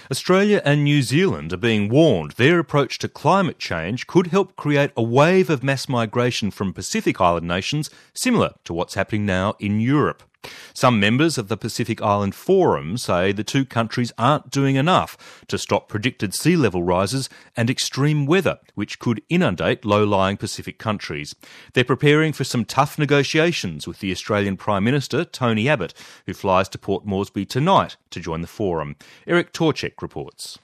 Australia and New Zealand are being warned their approach to climate change could help create a wave of mass migration from Pacific Island nations similar to what's happening now in Europe. Some members of the Pacific Island Forum say the two countries aren't doing enough to stop predicted sea level rises and extreme weather, which could inundate low-lying Pacific countries. They're preparing for some tough negotiations with the Australian Prime Minister, Tony Abbott, who flies to Port Moresby tonight to join the forum. Eric Torchek reports.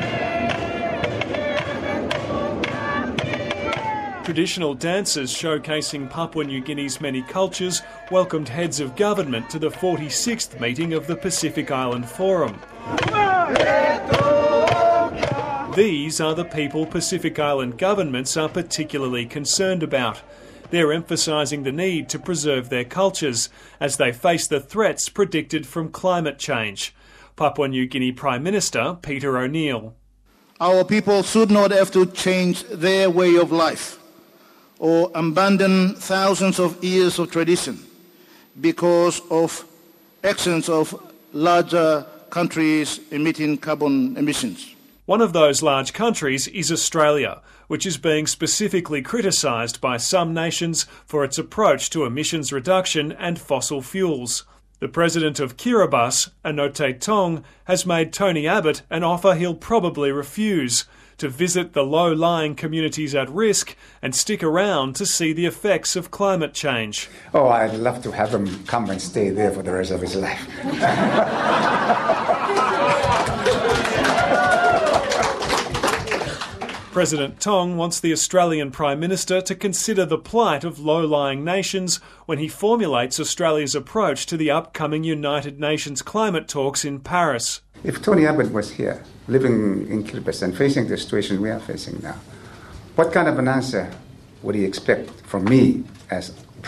Traditional dances showcasing Papua New Guinea's many cultures welcomed heads of government to the 46th meeting of the Pacific Island Forum. These are the people Pacific Island governments are particularly concerned about. They're emphasising the need to preserve their cultures as they face the threats predicted from climate change. Papua New Guinea Prime Minister Peter O'Neill. Our people should not have to change their way of life or abandon thousands of years of tradition because of actions of larger countries emitting carbon emissions. One of those large countries is Australia, which is being specifically criticised by some nations for its approach to emissions reduction and fossil fuels. The president of Kiribati, Anote Tong, has made Tony Abbott an offer he'll probably refuse: to visit the low-lying communities at risk and stick around to see the effects of climate change. Oh, I'd love to have him come and stay there for the rest of his life. President Tong wants the Australian Prime Minister to consider the plight of low-lying nations when he formulates Australia's approach to the upcoming United Nations climate talks in Paris. If Tony Abbott was here, living in Kiribati and facing the situation we are facing now, what kind of an answer would he expect from me as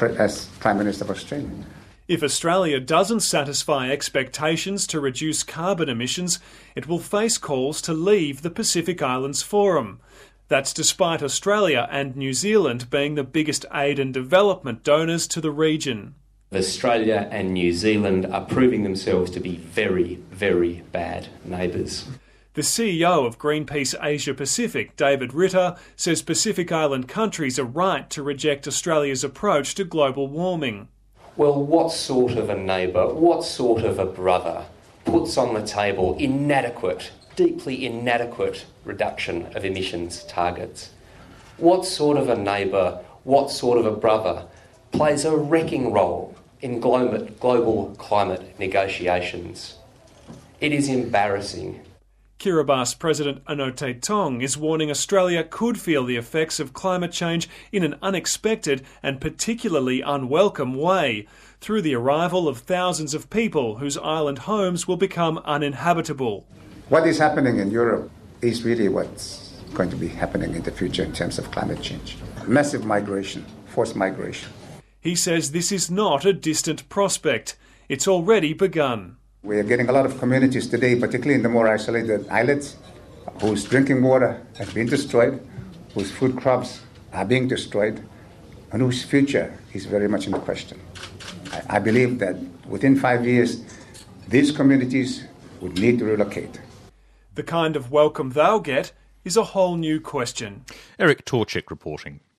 Prime Minister of Australia? If Australia doesn't satisfy expectations to reduce carbon emissions, it will face calls to leave the Pacific Islands Forum. That's despite Australia and New Zealand being the biggest aid and development donors to the region. Australia and New Zealand are proving themselves to be very, very bad neighbours. The CEO of Greenpeace Asia Pacific, David Ritter, says Pacific Island countries are right to reject Australia's approach to global warming. Well, what sort of a neighbour, what sort of a brother puts on the table inadequate, deeply inadequate reduction of emissions targets? What sort of a neighbour, what sort of a brother plays a wrecking role in global climate negotiations? It is embarrassing. Kiribati President Anote Tong is warning Australia could feel the effects of climate change in an unexpected and particularly unwelcome way, through the arrival of thousands of people whose island homes will become uninhabitable. What is happening in Europe is really what's going to be happening in the future in terms of climate change. Massive migration, forced migration. He says this is not a distant prospect. It's already begun. We are getting a lot of communities today, particularly in the more isolated islets, whose drinking water has been destroyed, whose food crops are being destroyed, and whose future is very much in question. I believe that within 5 years, these communities would need to relocate. The kind of welcome they'll get is a whole new question. Eric Torchek reporting.